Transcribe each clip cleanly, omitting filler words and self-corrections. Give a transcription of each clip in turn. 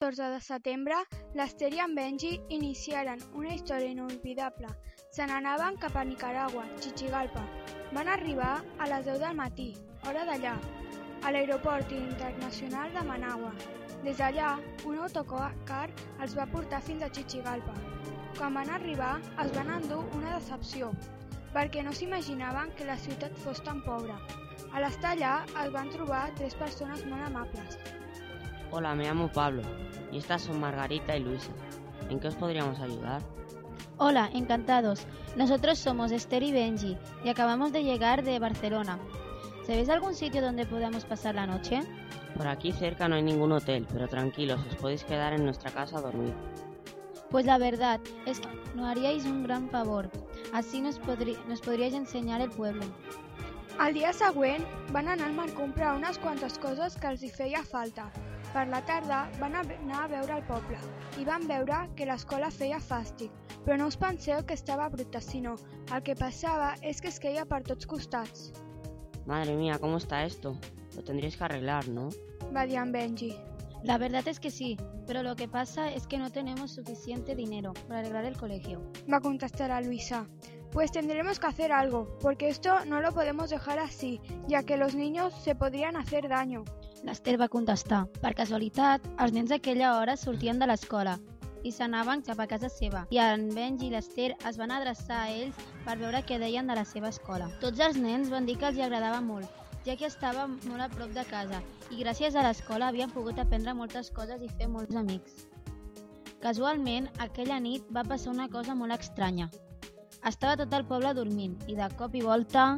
14 de setembre, l'Ester i en Benji iniciaren una història inolvidable. Se n'anaven cap a Nicaragua, Chichigalpa. Van arribar a les 10 del matí, hora d'allà, a l'aeroport internacional de Managua. Des d'allà, un autocar els va portar fins a Chichigalpa. Quan van arribar, es van endur una decepció, perquè no s'imaginaven que la ciutat fos tan pobra. A l'estar allà, es van trobar 3 persones molt amables. Hola, me llamo Pablo y estas son Margarita y Luisa. ¿En qué os podríamos ayudar? Hola, encantados. Nosotros somos Esther y Benji y acabamos de llegar de Barcelona. ¿Sabéis algún sitio donde podamos pasar la noche? Por aquí cerca no hay ningún hotel, pero tranquilos, os podéis quedar en nuestra casa a dormir. Pues la verdad es que nos haríais un gran favor. Así nos podríais enseñar el pueblo. El dia següent van anar al mar a comprar unes quantes coses que els hi feia falta. Per la tarda van anar a veure el poble i van veure que l'escola feia fàstic, però no us penseu que estava bruta, sinó el que passava és que es queia per tots costats. Madre mía, ¿cómo está esto? Lo tendríais que arreglar, ¿no? Va dir en Benji. La verdad es que sí, pero lo que pasa es que no tenemos suficiente dinero para arreglar el colegio. Va contestar a Luisa. Pues tendremos que hacer algo, porque esto no lo podemos dejar así, ya que los niños se podrían hacer daño. L'Ester va contestar. Per casualitat, els nens d'aquella hora sortien de l'escola i s'anaven cap a casa seva. I en Benji i l'Ester es van adreçar a ells per veure què deien de la seva escola. Tots els nens van dir que els hi agradava molt, ja que estava molt a prop de casa i gràcies a l'escola havien pogut aprendre moltes coses i fer molts amics. Casualment, aquella nit va passar una cosa molt estranya. Estava tot el poble dormint i de cop i volta...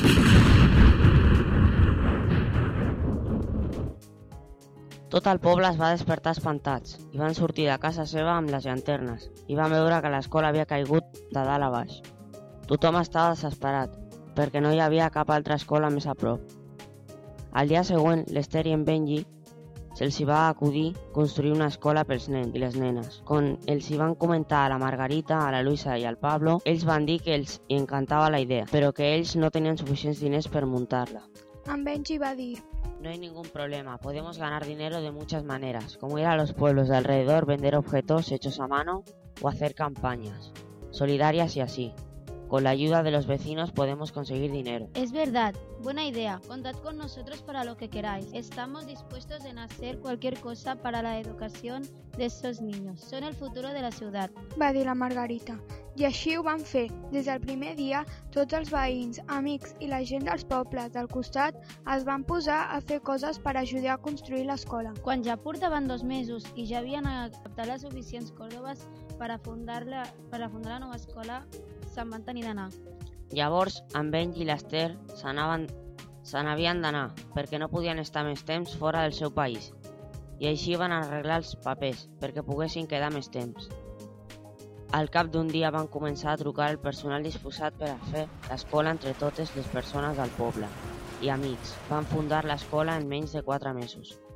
Tot el poble es va despertar espantats i van sortir de casa seva amb les llanternes i van veure que l'escola havia caigut de dalt a baix. Tothom estava desesperat perquè no hi havia cap altra escola més a prop. Al dia següent, l'Ester i en Benji se'ls hi va acudir construir una escola pels nens i les nenes. Quan els hi van comentar a la Margarita, a la Luisa i al Pablo, ells van dir que els hi encantava la idea, però que ells no tenien suficients diners per muntar-la. En Benji va dir: No hay ningún problema, podemos ganar dinero de muchas maneras, como ir a los pueblos de alrededor, vender objetos hechos a mano o hacer campañas solidarias y así. Con la ayuda de los vecinos podemos conseguir dinero. Es verdad, buena idea. Contad con nosotros para lo que queráis. Estamos dispuestos en hacer cualquier cosa para la educación de esos niños. Son el futuro de la ciudad. Va dir la Margarita. I així ho van fer. Des del primer dia, tots els veïns, amics i la gent dels pobles del costat es van posar a fer coses per ajudar a construir l'escola. Quan ja portaven 2 mesos i ja havien captat les suficients còrdoves per a fundar la nova escola, se'n van tenir d'anar. Llavors, en Benji i l'Ester se n'havien d'anar perquè no podien estar més temps fora del seu país i així van arreglar els papers perquè poguessin quedar més temps. Al cap d'un dia van començar a trucar el personal disposat per a fer l'escola entre totes les persones del poble i amics. Van fundar l'escola en menys de 4 mesos.